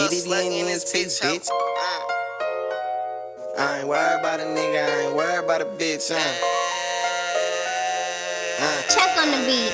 in this bitch. I ain't worried about a nigga, I ain't worried about a bitch. Check on the beat.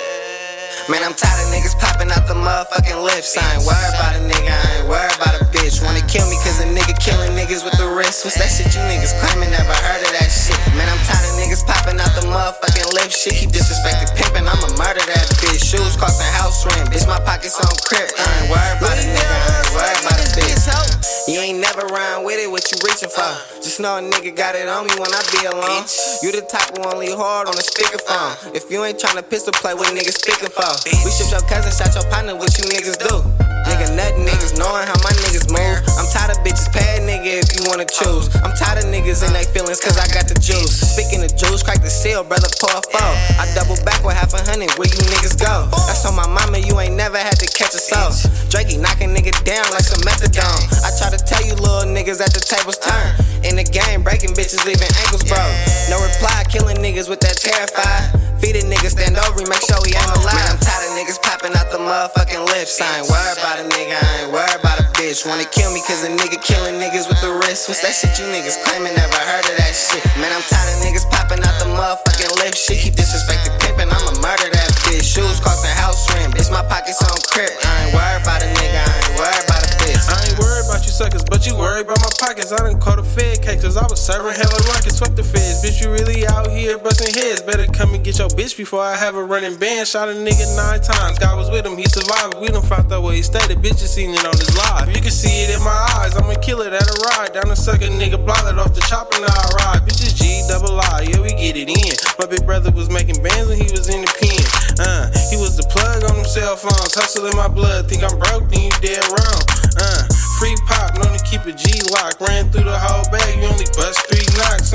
Man, I'm tired of niggas popping out the motherfucking lips. I ain't worried about a nigga, I ain't worried about a bitch. Wanna kill me cause a nigga killing niggas with the wrist. What's that shit you niggas claiming? Never heard of that shit. Man, I'm tired of niggas popping out the motherfucking lips. Shit, keep disrespecting pimping, I'ma murder that bitch. Shoes costing house rent, bitch, my pockets on crib. I ain't worried about a nigga, I ain't worried about a bitch. You ain't never rhyme with it, what you reaching for? Just know a nigga got it on me when I be alone. You the type who only hard on the speakerphone. If you ain't tryna pistol play, what niggas speaking for? We shipped your cousin, shot your partner, what you niggas do? Nigga nuttin' niggas knowing how my niggas move. I'm tired of bitches, pay a nigga if you wanna choose. I'm tired of niggas and they feelings cause I got the juice. Speaking of juice, crack the seal, brother, pour a four. I double back with $100, where you niggas go? That's on my mama, you ain't never had to catch a soul. Drakey knocking nigga down like some methadone. I try to tell you little niggas that the tables turn. In the game, breaking bitches, leaving ankles broke. No reply, killing niggas with that terrified. Feed a nigga, stand over, make sure he ain't alive. Man, I'm tired of niggas popping out the motherfucking lips. I ain't worried about a nigga, I ain't worried about a bitch. Wanna kill me cause a nigga killing niggas with the wrist. What's that shit you niggas claiming? Never heard of that shit. Man, I'm tired of niggas popping out the motherfucking lips. Shit, keep disrespecting pimping, I'ma murder that bitch. Shoes costing house rent, bitch, my pockets on crib. I ain't worried about a nigga, I ain't worried about a bitch. I ain't worried about you suckers, but you worried about my pockets. I done caught a fed case cause I was serving hella rockets. Fuck the feds, bitch, you really out here busting heads. Better come and get your bitch before I have a running band. Shot a nigga 9 times, God was with him, he survived. We done found out where he stayed, the bitch just seen it on his live. You can see it in my eyes, I'ma kill it at a ride. Down the sucker nigga, block it off the chopper, now I ride. Bitches G-double-I, yeah, we get it in. My big brother was making bands when he was in the pen. He was the plug on them cell phones, hustle in my blood. Think I'm broke, then you dead wrong. Free pop, known to keep a G-lock. Ran through the whole bag, you only bust 3 knocks.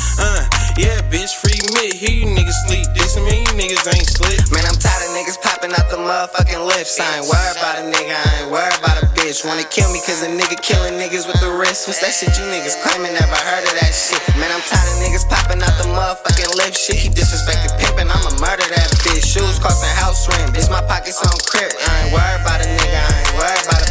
Yeah, bitch, free me. Here you niggas sleep, dissing me, you niggas ain't slick. Man, I'm tired of niggas popping out the motherfucking lips. I ain't worried about a nigga, I ain't worried about a bitch. Wanna kill me cause a nigga killing niggas with the wrist. What's that shit you niggas claiming? Never heard of that shit. Man, I'm tired of niggas popping out the motherfucking lips. Shit, keep disrespecting pimping, I'ma murder that bitch. Shoes costing house rent, bitch, my pockets on crib. I ain't worried about a nigga, I ain't worried about a